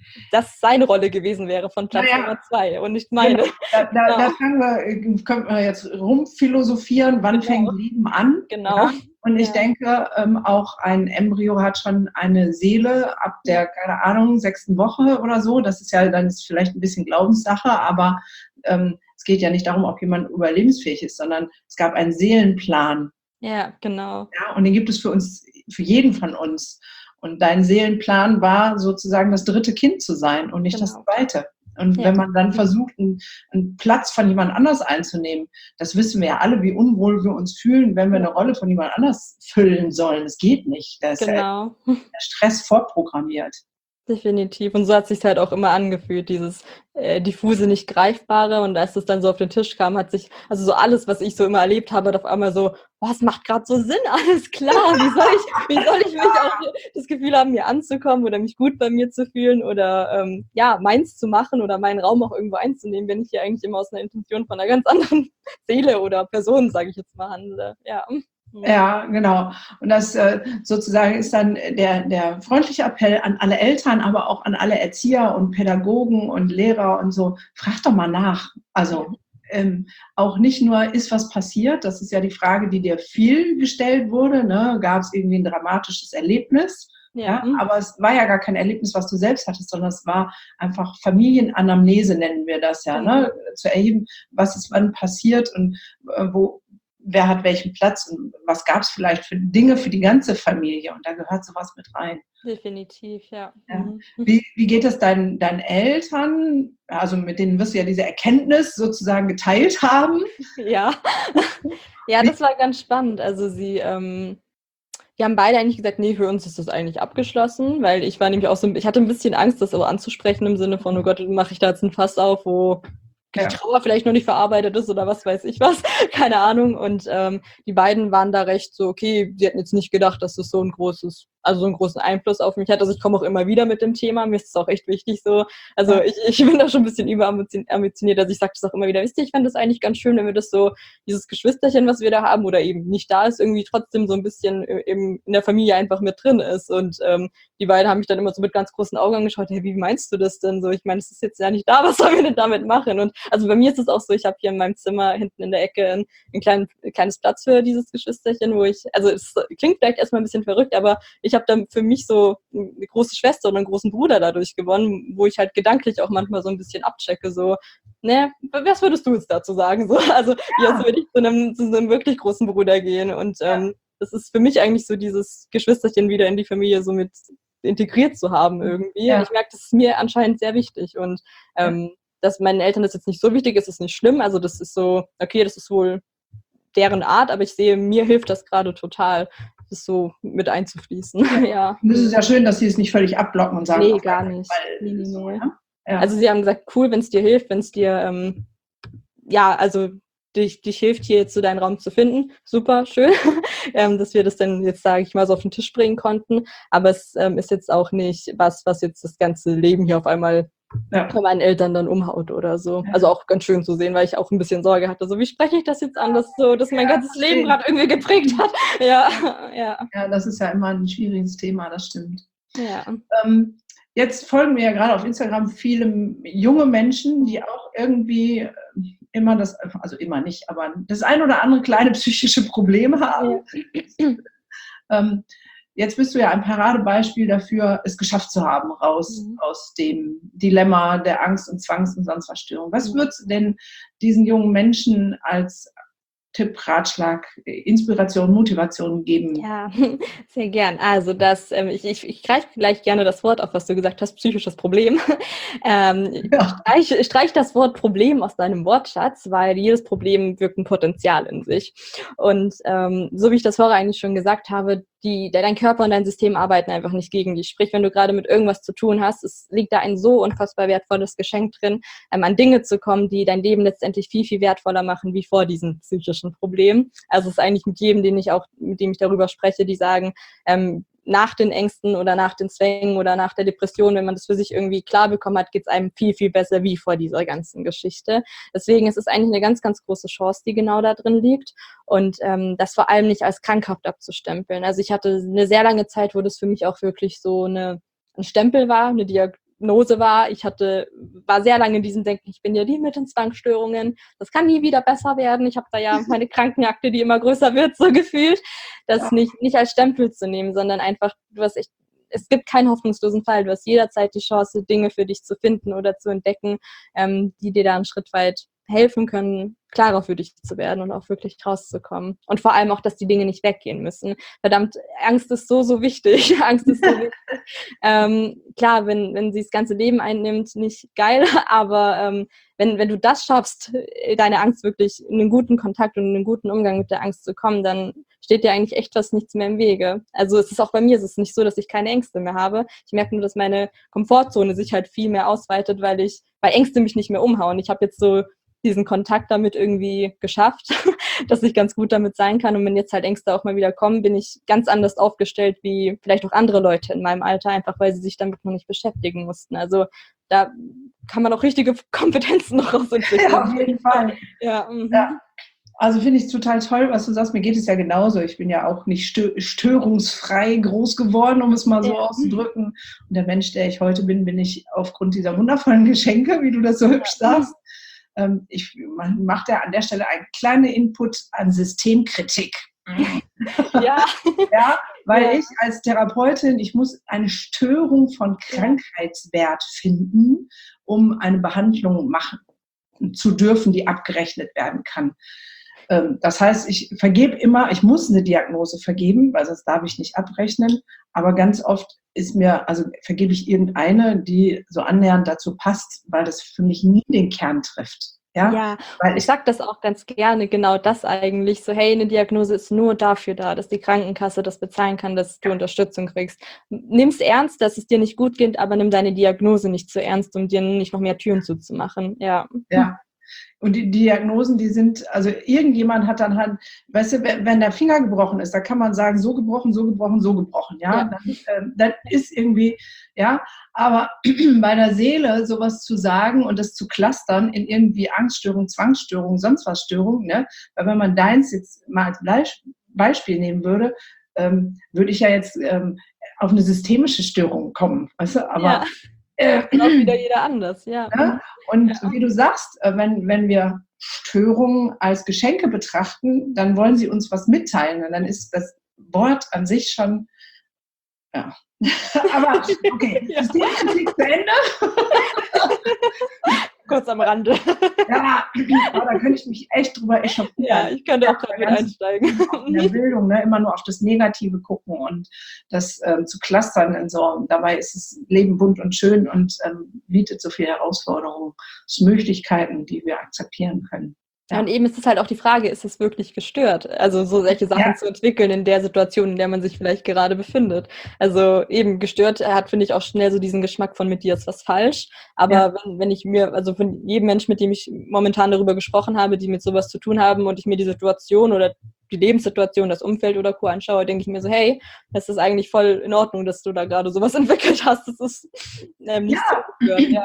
das seine Rolle gewesen wäre von Platz Naja, Nummer 2 und nicht genau. meine. Da Ja, könnten wir jetzt rumphilosophieren, wann fängt genau, Leben an? genau. Ja? Und ich Ja, denke, auch ein Embryo hat schon eine Seele ab ja, der, keine Ahnung, 6. Woche oder so. Das ist ja dann ist vielleicht ein bisschen Glaubenssache, aber es geht ja nicht darum, ob jemand überlebensfähig ist, sondern es gab einen Seelenplan. ja, genau, Ja? Und den gibt es für uns, für jeden von uns. Und dein Seelenplan war sozusagen das 3. Kind zu sein und nicht das genau. 2. Und Ja. wenn man dann versucht, einen Platz von jemand anders einzunehmen, das wissen wir ja alle, wie unwohl wir uns fühlen, wenn wir eine Rolle von jemand anders füllen sollen. Das geht nicht. Da ist ja der Genau, Stress vorprogrammiert. definitiv. Und so hat sich's halt auch immer angefühlt, dieses diffuse, nicht greifbare. Und als es dann so auf den Tisch kam, hat sich, also so alles, was ich so immer erlebt habe, hat auf einmal so, boah, es macht gerade so Sinn, alles klar. Wie soll ich mich auch das Gefühl haben, mir anzukommen oder mich gut bei mir zu fühlen oder ja, meins zu machen oder meinen Raum auch irgendwo einzunehmen, wenn ich hier eigentlich immer aus einer Intention von einer ganz anderen Seele oder Person, sage ich jetzt mal, handle. Ja. Mhm. Ja, genau. Und das sozusagen ist dann der freundliche Appell an alle Eltern, aber auch an alle Erzieher und Pädagogen und Lehrer und so, frag doch mal nach. Ja, Also auch nicht nur, ist was passiert, das ist ja die Frage, die dir viel gestellt wurde, ne? Gab es irgendwie ein dramatisches Erlebnis? ja, Ja, aber es war ja gar kein Erlebnis, was du selbst hattest, sondern es war einfach Familienanamnese, nennen wir das ja, genau. ne? Zu erheben, was ist wann passiert und wer hat welchen Platz und was gab es vielleicht für Dinge für die ganze Familie. Und da gehört sowas mit rein. Definitiv, ja. Ja. Mhm. Wie geht es deinen Eltern, also mit denen wirst du ja diese Erkenntnis sozusagen geteilt haben? Ja. Ja, Wie, das war ganz spannend. Also wir haben beide eigentlich gesagt, nee, für uns ist das eigentlich abgeschlossen, weil ich war nämlich auch so, ich hatte ein bisschen Angst, das aber anzusprechen im Sinne von, oh Gott, mache ich da jetzt ein Fass auf, wo die ja. Trauer vielleicht noch nicht verarbeitet ist oder was weiß ich was, keine Ahnung. Und die beiden waren da recht so, okay, sie hätten jetzt nicht gedacht, dass das so ein großes, also so einen großen Einfluss auf mich hat. Also ich komme auch immer wieder mit dem Thema, mir ist es auch echt wichtig so. Also ich bin da schon ein bisschen überambitioniert, also ich sage das auch immer wieder, wisst ihr, ich fände das eigentlich ganz schön, wenn wir das so, dieses Geschwisterchen, was wir da haben oder eben nicht da ist, irgendwie trotzdem so ein bisschen in der Familie einfach mit drin ist. Und die beiden haben mich dann immer so mit ganz großen Augen angeschaut, hey, wie meinst du das denn so? Ich meine, es ist jetzt ja nicht da, was sollen wir denn damit machen? Und also bei mir ist es auch so, ich habe hier in meinem Zimmer hinten in der Ecke ein kleines Platz für dieses Geschwisterchen, wo ich, also es klingt vielleicht erstmal ein bisschen verrückt, aber ich habe dann für mich so eine große Schwester oder einen großen Bruder dadurch gewonnen, wo ich halt gedanklich auch manchmal so ein bisschen abchecke, so, ne, was würdest du jetzt dazu sagen? So, also jetzt würde ich zu einem wirklich großen Bruder gehen und das ist für mich eigentlich so dieses Geschwisterchen wieder in die Familie so mit integriert zu haben irgendwie. Ja, Ich merke, das ist mir anscheinend sehr wichtig und ja, dass meinen Eltern das jetzt nicht so wichtig ist, ist nicht schlimm. Also das ist so, okay, das ist wohl deren Art, aber ich sehe, mir hilft das gerade total, das so mit einzufließen. ja. Ja. Und es ist ja schön, dass sie es nicht völlig abblocken und sagen, Nee, auf gar gar keinen nicht. Nee, Fall nee, so, nee. ja. Ja. Also sie haben gesagt, cool, wenn es dir hilft, wenn es dir, ja, also dich hilft, hier jetzt so deinen Raum zu finden. Super, schön, dass wir das dann jetzt, sage ich mal, so auf den Tisch bringen konnten. Aber es ist jetzt auch nicht was jetzt das ganze Leben hier auf einmal Ja. bei meinen Eltern dann umhaut oder so. Also Ja. auch ganz schön zu sehen, weil ich auch ein bisschen Sorge hatte. So, wie spreche ich das jetzt an, dass so, dass mein Ja, ganzes Leben verstehe. gerade irgendwie geprägt hat. Ja, ja, Ja, das ist ja immer ein schwieriges Thema, das stimmt. ja. Ähm, Jetzt folgen mir ja gerade auf Instagram viele junge Menschen, die auch irgendwie immer das, also immer nicht, aber das ein oder andere kleine psychische Problem haben. Ja. Ähm, Jetzt bist du ja ein Paradebeispiel dafür, es geschafft zu haben, raus Mhm. aus dem Dilemma der Angst- und Zwangs- und Sonstverstörung. Was Mhm. würdest du denn diesen jungen Menschen als Tipp, Ratschlag, Inspiration, Motivation geben? Ja, sehr gern. Also ich greife gleich gerne das Wort auf, was du gesagt hast, psychisches Problem. Ja, Streich das Wort Problem aus deinem Wortschatz, weil jedes Problem birgt ein Potenzial in sich. Und so wie ich das vorher eigentlich schon gesagt habe, dein Körper und dein System arbeiten einfach nicht gegen dich. Sprich, wenn du gerade mit irgendwas zu tun hast, es liegt da ein so unfassbar wertvolles Geschenk drin, an Dinge zu kommen, die dein Leben letztendlich viel, viel wertvoller machen wie vor diesem psychischen Problem. Also es ist eigentlich mit jedem, mit dem ich darüber spreche, die sagen, nach den Ängsten oder nach den Zwängen oder nach der Depression, wenn man das für sich irgendwie klar bekommen hat, geht es einem viel, viel besser wie vor dieser ganzen Geschichte. Deswegen ist es eigentlich eine ganz, ganz große Chance, die genau da drin liegt und das vor allem nicht als krankhaft abzustempeln. Also ich hatte eine sehr lange Zeit, wo das für mich auch wirklich so ein Stempel war, Diagnose war. War sehr lange in diesem Denken, ich bin ja die mit den Zwangsstörungen, das kann nie wieder besser werden. Ich habe da ja meine Krankenakte, die immer größer wird, so gefühlt. Das nicht als Stempel zu nehmen, sondern einfach, es gibt keinen hoffnungslosen Fall. Du hast jederzeit die Chance, Dinge für dich zu finden oder zu entdecken, die dir da einen Schritt weit helfen können, klarer für dich zu werden und auch wirklich rauszukommen. Und vor allem auch, dass die Dinge nicht weggehen müssen. Verdammt, Angst ist so, so wichtig. Angst ist so wichtig. Klar, wenn sie das ganze Leben einnimmt, nicht geil, aber wenn du das schaffst, deine Angst wirklich in einen guten Kontakt und in einen guten Umgang mit der Angst zu kommen, dann steht dir eigentlich echt fast nichts mehr im Wege. Also es ist auch bei mir, es ist nicht so, dass ich keine Ängste mehr habe. Ich merke nur, dass meine Komfortzone sich halt viel mehr ausweitet, weil Ängste mich nicht mehr umhauen. Ich habe jetzt so diesen Kontakt damit irgendwie geschafft, dass ich ganz gut damit sein kann. Und wenn jetzt halt Ängste auch mal wieder kommen, bin ich ganz anders aufgestellt wie vielleicht auch andere Leute in meinem Alter, einfach weil sie sich damit noch nicht beschäftigen mussten. Also da kann man auch richtige Kompetenzen noch rausentwickeln. Ja, auf jeden Fall. Ja, ja. Also finde ich total toll, was du sagst. Mir geht es ja genauso. Ich bin ja auch nicht störungsfrei groß geworden, um es mal so auszudrücken. Und der Mensch, der ich heute bin, bin ich aufgrund dieser wundervollen Geschenke, wie du das so hübsch sagst. Ich mache da an der Stelle einen kleinen Input an Systemkritik. Ja. Ja, weil ich als Therapeutin, ich muss eine Störung von Krankheitswert finden, um eine Behandlung machen zu dürfen, die abgerechnet werden kann. Das heißt, ich vergebe immer, ich muss eine Diagnose vergeben, weil sonst darf ich nicht abrechnen, aber ganz oft vergebe ich irgendeine, die so annähernd dazu passt, weil das für mich nie den Kern trifft. Ja, weil ich sage das auch ganz gerne, genau das eigentlich, so hey, eine Diagnose ist nur dafür da, dass die Krankenkasse das bezahlen kann, dass du Unterstützung kriegst. Nimm's ernst, dass es dir nicht gut geht, aber nimm deine Diagnose nicht zu ernst, um dir nicht noch mehr Türen zuzumachen. Ja. Und die Diagnosen, die sind, also irgendjemand hat dann halt, weißt du, wenn der Finger gebrochen ist, da kann man sagen, so gebrochen, so gebrochen, so gebrochen, ja. Das ist irgendwie, ja, aber bei der Seele sowas zu sagen und das zu clustern in irgendwie Angststörung, Zwangsstörung, sonst was Störung, ne, weil wenn man deins jetzt mal als Beispiel nehmen würde, würde ich ja jetzt auf eine systemische Störung kommen, weißt du, aber auch wieder jeder anders, ja. Ne? Und wie du sagst, wenn wir Störungen als Geschenke betrachten, dann wollen sie uns was mitteilen. Und dann ist das Wort an sich schon, ja. Aber okay, Systemkritik zu Ende. Kurz am Rande. Ja, aber da könnte ich mich echt drüber echauffieren. Ja, ich könnte auch gerade mit einsteigen. In der Bildung, ne, immer nur auf das Negative gucken und das zu clustern und so. Und dabei ist das Leben bunt und schön und bietet so viele Herausforderungen, Möglichkeiten, die wir akzeptieren können. Ja, und eben ist es halt auch die Frage, ist es wirklich gestört? Also so solche Sachen zu entwickeln in der Situation, in der man sich vielleicht gerade befindet. Also eben gestört hat, finde ich, auch schnell so diesen Geschmack von mit dir ist was falsch. Aber wenn ich mir, also von jedem Menschen, mit dem ich momentan darüber gesprochen habe, die mit sowas zu tun haben und ich mir die Situation oder die Lebenssituation, das Umfeld oder Co. anschaue, denke ich mir so, hey, das ist eigentlich voll in Ordnung, dass du da gerade sowas entwickelt hast. Das ist nicht so gestört.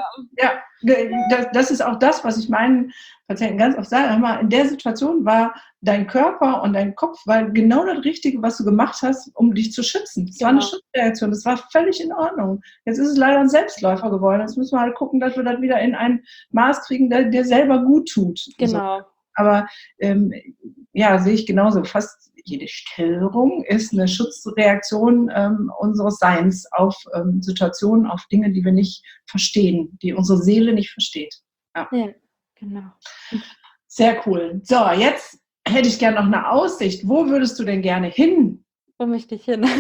Das ist auch das, was ich meinen Patienten ganz oft sage. In der Situation war dein Körper und dein Kopf war genau das Richtige, was du gemacht hast, um dich zu schützen. Es war eine Schutzreaktion, das war völlig in Ordnung. Jetzt ist es leider ein Selbstläufer geworden. Jetzt müssen wir halt gucken, dass wir das wieder in ein Maß kriegen, der dir selber gut tut. Genau. So. Aber sehe ich genauso. Fast jede Störung ist eine Schutzreaktion unseres Seins auf Situationen, auf Dinge, die wir nicht verstehen, die unsere Seele nicht versteht. Ja, genau. Sehr cool. So, jetzt hätte ich gerne noch eine Aussicht. Wo würdest du denn gerne hin? Wo möchte ich hin?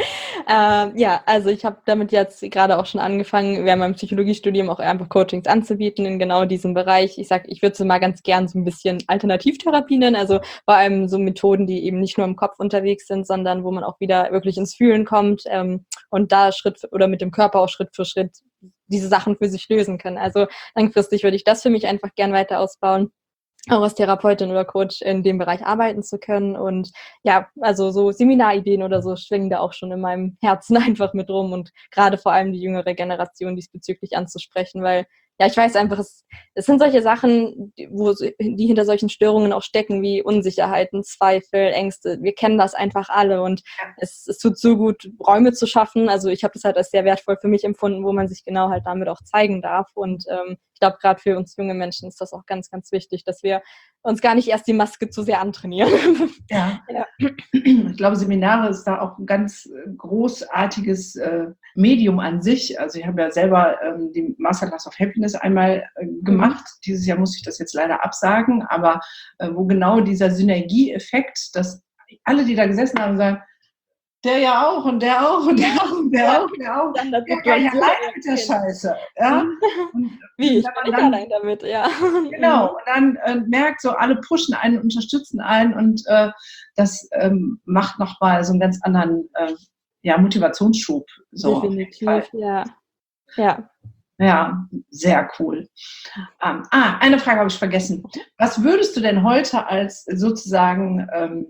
Also ich habe damit jetzt gerade auch schon angefangen, während meinem Psychologiestudium auch einfach Coachings anzubieten in genau diesem Bereich. Ich würde es mal ganz gern so ein bisschen Alternativtherapie nennen, also vor allem so Methoden, die eben nicht nur im Kopf unterwegs sind, sondern wo man auch wieder wirklich ins Fühlen kommt und da mit dem Körper auch Schritt für Schritt diese Sachen für sich lösen kann. Also langfristig würde ich das für mich einfach gern weiter ausbauen, auch als Therapeutin oder Coach in dem Bereich arbeiten zu können. Und ja, also so Seminarideen oder so schwingen da auch schon in meinem Herzen einfach mit rum und gerade vor allem die jüngere Generation diesbezüglich anzusprechen, weil ja, ich weiß einfach, es sind solche Sachen, die hinter solchen Störungen auch stecken, wie Unsicherheiten, Zweifel, Ängste. Wir kennen das einfach alle und es tut so gut, Räume zu schaffen. Also ich habe das halt als sehr wertvoll für mich empfunden, wo man sich genau halt damit auch zeigen darf. Und ich glaube, gerade für uns junge Menschen ist das auch ganz, ganz wichtig, dass wir uns gar nicht erst die Maske zu sehr antrainieren. Ja. Ich glaube, Seminare ist da auch ein ganz großartiges Medium an sich. Also ich habe ja selber die Masterclass of Happiness einmal gemacht. Dieses Jahr muss ich das jetzt leider absagen, aber wo genau dieser Synergieeffekt, dass alle, die da gesessen haben, sagen, der ja auch und der auch und der auch und der auch, der auch. Ja, gar nicht alleine mit der Scheiße. Ja? Und wie, ich bin nicht allein damit, ja. Genau, und dann merkt so, alle pushen einen, unterstützen einen und das macht nochmal so einen ganz anderen Motivationsschub. So. Definitiv, ja. Ja. Ja, sehr cool. Eine Frage habe ich vergessen. Was würdest du denn heute als sozusagen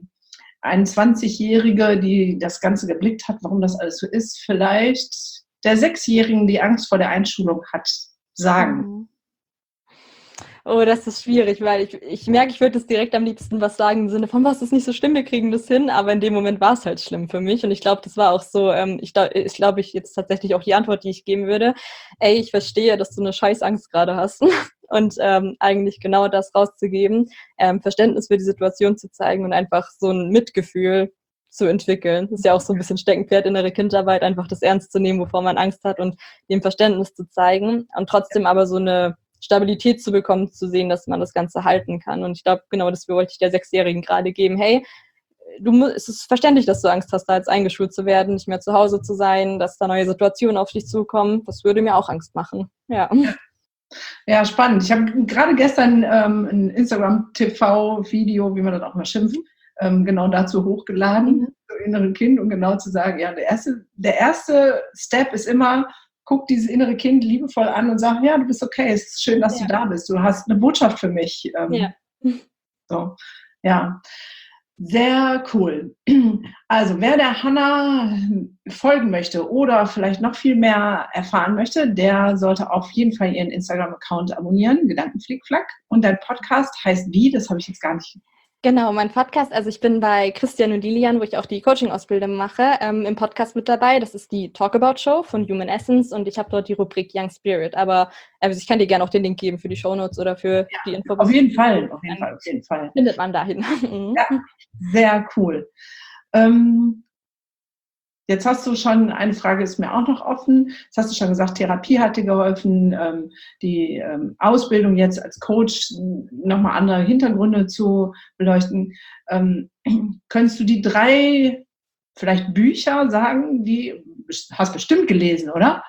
21-Jährige, die das Ganze geblickt hat, warum das alles so ist, vielleicht der 6-Jährigen, die Angst vor der Einschulung hat, sagen? Oh, das ist schwierig, weil ich merke, ich würde das direkt am liebsten was sagen im Sinne von, was ist nicht so schlimm, wir kriegen das hin, aber in dem Moment war es halt schlimm für mich und ich glaube, das war auch so, ich glaube, jetzt tatsächlich auch die Antwort, die ich geben würde, ey, ich verstehe, dass du eine Scheißangst gerade hast und eigentlich genau das rauszugeben, Verständnis für die Situation zu zeigen und einfach so ein Mitgefühl zu entwickeln. Das ist ja auch so ein bisschen Steckenpferd innere Kindarbeit, einfach das ernst zu nehmen, wovor man Angst hat und dem Verständnis zu zeigen und trotzdem aber so eine Stabilität zu bekommen, zu sehen, dass man das Ganze halten kann. Und ich glaube, genau das wollte ich der 6-Jährigen gerade geben. Hey, es ist verständlich, dass du Angst hast, da jetzt eingeschult zu werden, nicht mehr zu Hause zu sein, dass da neue Situationen auf dich zukommen. Das würde mir auch Angst machen. Ja. Ja, spannend. Ich habe gerade gestern ein Instagram-TV-Video, wie man das auch mal schimpft, genau dazu hochgeladen, zum inneren Kind, um genau zu sagen, ja, der erste Step ist immer, guck dieses innere Kind liebevoll an und sag, ja, du bist okay, es ist schön, dass du da bist. Du hast eine Botschaft für mich. So, ja. Sehr cool. Also, wer der Hanna folgen möchte oder vielleicht noch viel mehr erfahren möchte, der sollte auf jeden Fall ihren Instagram-Account abonnieren, Gedankenflickflack. Und dein Podcast heißt wie? Das habe ich jetzt gar nicht. Genau, mein Podcast, also ich bin bei Christian und Lilian, wo ich auch die Coaching-Ausbildung mache, im Podcast mit dabei. Das ist die Talkabout-Show von Human Essence und ich habe dort die Rubrik Young Spirit. Aber ich kann dir gerne auch den Link geben für die Shownotes oder für die Info. Auf jeden Fall. Findet man dahin. Ja, sehr cool. Jetzt hast du schon, eine Frage ist mir auch noch offen. Jetzt hast du schon gesagt, Therapie hat dir geholfen, die Ausbildung jetzt als Coach nochmal andere Hintergründe zu beleuchten. Könntest du die 3 vielleicht Bücher sagen, die hast bestimmt gelesen, oder?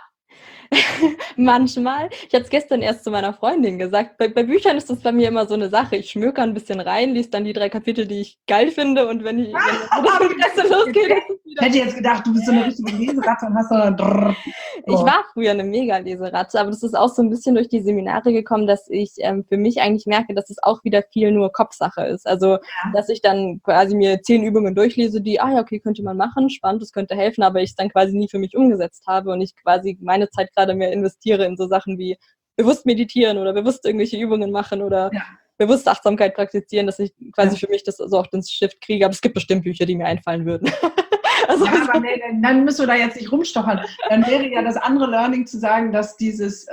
Manchmal. Ich hatte es gestern erst zu meiner Freundin gesagt. Bei Büchern ist das bei mir immer so eine Sache. Ich schmöker ein bisschen rein, lese dann die 3 Kapitel, die ich geil finde und wenn das losgeht, ich hätte jetzt gedacht, du bist so eine richtige Leseratte und hast so eine Ich war früher eine Mega-Leseratte, aber das ist auch so ein bisschen durch die Seminare gekommen, dass ich für mich eigentlich merke, dass es auch wieder viel nur Kopfsache ist. Also, dass ich dann quasi mir 10 Übungen durchlese, die, ja, okay, könnte man machen, spannend, das könnte helfen, aber ich es dann quasi nie für mich umgesetzt habe und ich quasi meine Zeit gerade mehr investiere in so Sachen wie bewusst meditieren oder bewusst irgendwelche Übungen machen oder bewusst Achtsamkeit praktizieren, dass ich quasi für mich das so auch den Shift kriege. Aber es gibt bestimmt Bücher, die mir einfallen würden. Also aber nee, dann müssen wir da jetzt nicht rumstochern. Dann wäre ja das andere Learning zu sagen, dass dieses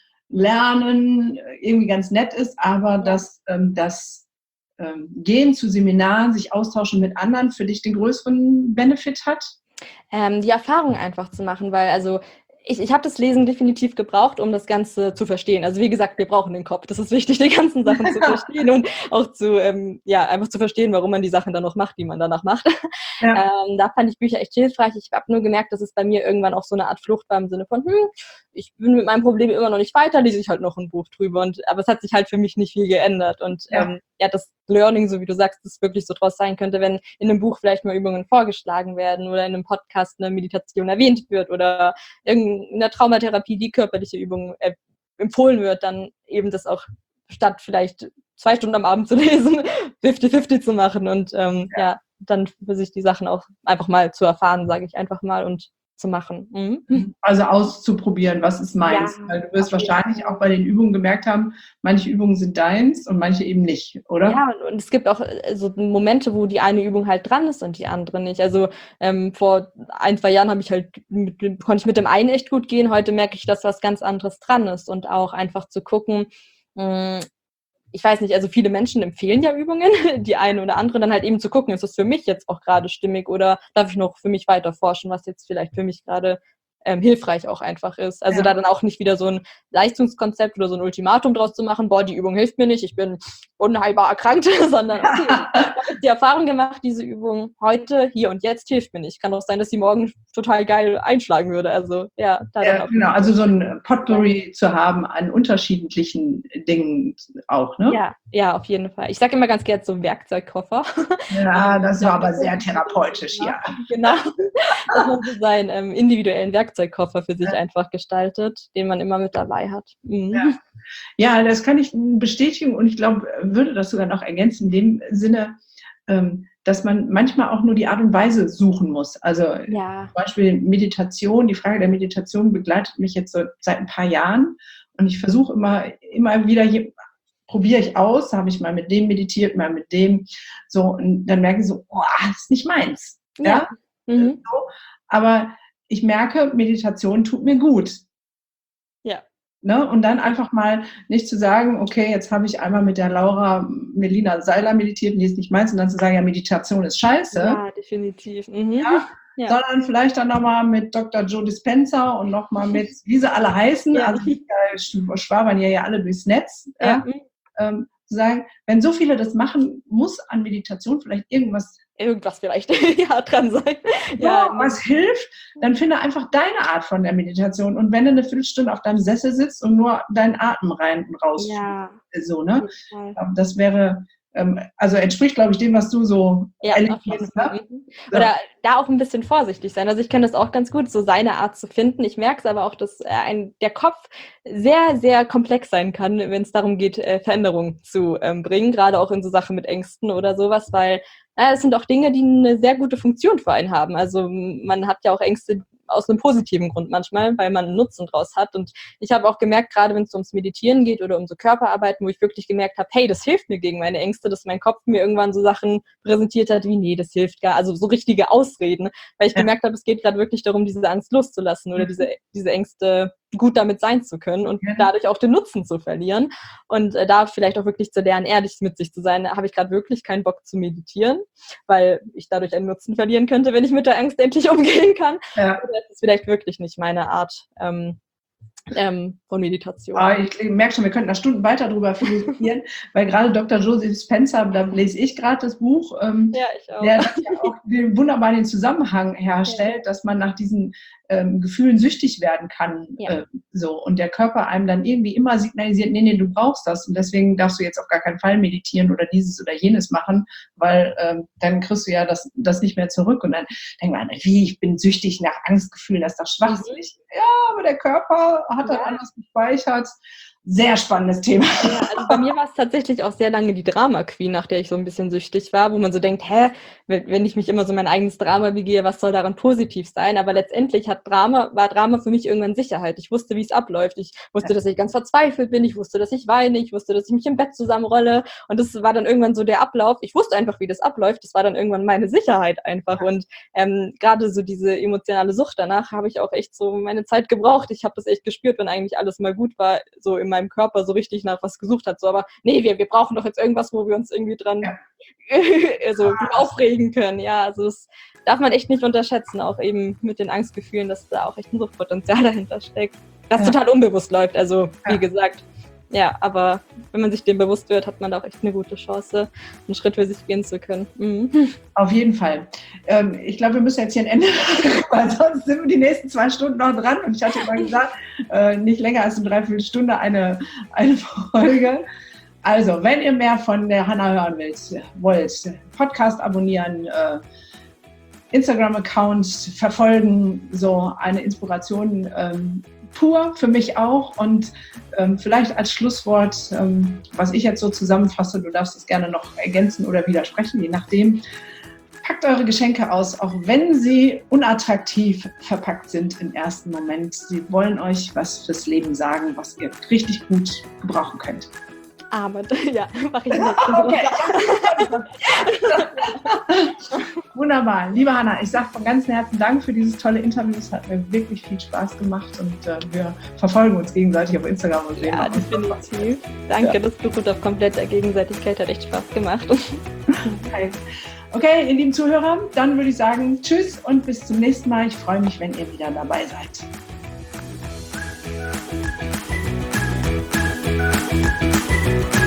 Lernen irgendwie ganz nett ist, aber dass das Gehen zu Seminaren, sich austauschen mit anderen für dich den größeren Benefit hat? Die Erfahrung einfach zu machen, weil also ich habe das Lesen definitiv gebraucht, um das Ganze zu verstehen. Also wie gesagt, wir brauchen den Kopf. Das ist wichtig, die ganzen Sachen zu verstehen und auch zu, einfach zu verstehen, warum man die Sachen dann noch macht, die man danach macht. Ja. Da fand ich Bücher echt hilfreich. Ich habe nur gemerkt, dass es bei mir irgendwann auch so eine Art Flucht war im Sinne von, ich bin mit meinem Problem immer noch nicht weiter, lese ich halt noch ein Buch drüber. Aber es hat sich halt für mich nicht viel geändert. Und das Learning, so wie du sagst, das wirklich so draus sein könnte, wenn in einem Buch vielleicht mal Übungen vorgeschlagen werden oder in einem Podcast eine Meditation erwähnt wird oder in der Traumatherapie die körperliche Übung empfohlen wird, dann eben das auch statt vielleicht 2 Stunden am Abend zu lesen, 50-50 zu machen und dann für sich die Sachen auch einfach mal zu erfahren, sage ich einfach mal. Und zu machen. Mhm. Also auszuprobieren, was ist meins. Ja, Weil du wirst wahrscheinlich auch bei den Übungen gemerkt haben, manche Übungen sind deins und manche eben nicht, oder? Ja, und es gibt auch so Momente, wo die eine Übung halt dran ist und die andere nicht. Also vor 1, 2 Jahren konnte ich mit dem einen echt gut gehen. Heute merke ich, dass was ganz anderes dran ist. Und auch einfach zu gucken, ich weiß nicht, also viele Menschen empfehlen ja Übungen, die eine oder andere, dann halt eben zu gucken, ist das für mich jetzt auch gerade stimmig oder darf ich noch für mich weiter forschen, was jetzt vielleicht für mich gerade hilfreich auch einfach ist. Also da dann auch nicht wieder so ein Leistungskonzept oder so ein Ultimatum draus zu machen, boah, die Übung hilft mir nicht, ich bin unheilbar erkrankt, sondern okay, ich habe die Erfahrung gemacht, diese Übung heute, hier und jetzt hilft mir nicht. Kann auch sein, dass sie morgen total geil einschlagen würde. Also ja, da dann auch genau, also so ein Potpourri zu haben an unterschiedlichen Dingen auch, ne? Ja, auf jeden Fall. Ich sage immer ganz gerne so Werkzeugkoffer. Ja, das war aber sehr therapeutisch, ja. Genau, dass man so seinen individuellen Werkzeugkoffer für sich einfach gestaltet, den man immer mit dabei hat. Ja, das kann ich bestätigen und ich glaube, würde das sogar noch ergänzen, in dem Sinne, dass man manchmal auch nur die Art und Weise suchen muss. Also zum Beispiel Meditation, die Frage der Meditation begleitet mich jetzt so seit ein paar Jahren und ich versuche immer wieder, probiere ich aus, habe ich mal mit dem meditiert, mal mit dem, so, und dann merke ich so, oh, das ist nicht meins. Ja? So, aber ich merke, Meditation tut mir gut. Ja. Ne? Und dann einfach mal nicht zu sagen, okay, jetzt habe ich einmal mit der Laura Melina Seiler meditiert, die ist nicht meins, und dann zu sagen, ja, Meditation ist scheiße. Ja, definitiv. Ja, sondern vielleicht dann nochmal mit Dr. Joe Dispenza und nochmal mit, wie sie alle heißen, also die schwabern ja alle durchs Netz, zu sagen, wenn so viele das machen, muss an Meditation vielleicht irgendwas vielleicht dran sein. Was hilft, dann finde einfach deine Art von der Meditation. Und wenn du eine Viertelstunde auf deinem Sessel sitzt und nur deinen Atem rein und raus, so, ne? Das wäre, also entspricht, glaube ich, dem, was du so auf jeden Fall. Ne? Oder da auch ein bisschen vorsichtig sein. Also ich kenne das auch ganz gut, so seine Art zu finden. Ich merke es aber auch, dass der Kopf sehr, sehr komplex sein kann, wenn es darum geht, Veränderungen zu bringen, gerade auch in so Sachen mit Ängsten oder sowas, weil es sind auch Dinge, die eine sehr gute Funktion für einen haben. Also man hat ja auch Ängste aus einem positiven Grund manchmal, weil man einen Nutzen draus hat. Und ich habe auch gemerkt, gerade wenn es ums Meditieren geht oder um so Körperarbeiten, wo ich wirklich gemerkt habe, hey, das hilft mir gegen meine Ängste, dass mein Kopf mir irgendwann so Sachen präsentiert hat, wie, nee, das hilft gar, also so richtige Ausreden, weil ich gemerkt habe, es geht gerade wirklich darum, diese Angst loszulassen oder diese Ängste gut damit sein zu können und dadurch auch den Nutzen zu verlieren. Und da vielleicht auch wirklich zu lernen, ehrlich mit sich zu sein, habe ich gerade wirklich keinen Bock zu meditieren, weil ich dadurch einen Nutzen verlieren könnte, wenn ich mit der Angst endlich umgehen kann. Ja. Das ist vielleicht wirklich nicht meine Art von Meditation. Ich merke schon, wir könnten da Stunden weiter drüber philosophieren, weil gerade Dr. Joseph Spencer, da lese ich gerade das Buch, ich auch. der auch wunderbar den Zusammenhang herstellt, dass man nach diesen Gefühlen süchtig werden kann. So. Und der Körper einem dann irgendwie immer signalisiert, nee, du brauchst das und deswegen darfst du jetzt auf gar keinen Fall meditieren oder dieses oder jenes machen, weil dann kriegst du ja das nicht mehr zurück. Und dann denkt man, wie, ich bin süchtig nach Angstgefühlen, das ist doch schwachsinnig. Ja, aber der Körper hat dann anders gespeichert. Sehr spannendes Thema. Ja, also bei mir war es tatsächlich auch sehr lange die Drama Queen, nach der ich so ein bisschen süchtig war, wo man so denkt, wenn ich mich immer so mein eigenes Drama begehe, was soll daran positiv sein? Aber letztendlich war Drama für mich irgendwann Sicherheit. Ich wusste, wie es abläuft. Ich wusste, dass ich ganz verzweifelt bin. Ich wusste, dass ich weine. Ich wusste, dass ich mich im Bett zusammenrolle. Und das war dann irgendwann so der Ablauf. Ich wusste einfach, wie das abläuft. Das war dann irgendwann meine Sicherheit einfach. Und gerade so diese emotionale Sucht danach habe ich auch echt so meine Zeit gebraucht. Ich habe das echt gespürt, wenn eigentlich alles mal gut war, so in meinem Körper so richtig nach was gesucht hat. So, aber nee, wir brauchen doch jetzt irgendwas, wo wir uns irgendwie dran aufregen können. Ja, also das darf man echt nicht unterschätzen, auch eben mit den Angstgefühlen, dass da auch echt ein Suchtpotenzial dahinter steckt. Das total unbewusst läuft, also wie gesagt. Ja, aber wenn man sich dem bewusst wird, hat man da auch echt eine gute Chance, einen Schritt für sich gehen zu können. Auf jeden Fall. Ich glaube, wir müssen jetzt hier ein Ende machen, weil sonst sind wir die nächsten 2 Stunden noch dran. Und ich hatte immer gesagt, nicht länger als eine Dreiviertelstunde eine Folge. Also, wenn ihr mehr von der Hanna hören wollt, Podcast abonnieren, Instagram-Account verfolgen, so eine Inspiration pur für mich auch. Und vielleicht als Schlusswort, was ich jetzt so zusammenfasse, du darfst es gerne noch ergänzen oder widersprechen, je nachdem. Packt eure Geschenke aus, auch wenn sie unattraktiv verpackt sind im ersten Moment. Sie wollen euch was fürs Leben sagen, was ihr richtig gut gebrauchen könnt. Aber ja, mache ich nicht. Okay. Wunderbar. Liebe Hanna, ich sage von ganzem Herzen Dank für dieses tolle Interview. Es hat mir wirklich viel Spaß gemacht und wir verfolgen uns gegenseitig auf Instagram und sehen ja, definitiv. Danke, das beruht auf kompletter Gegenseitigkeit, hat echt Spaß gemacht. Okay, ihr lieben Zuhörer, dann würde ich sagen, tschüss und bis zum nächsten Mal. Ich freue mich, wenn ihr wieder dabei seid.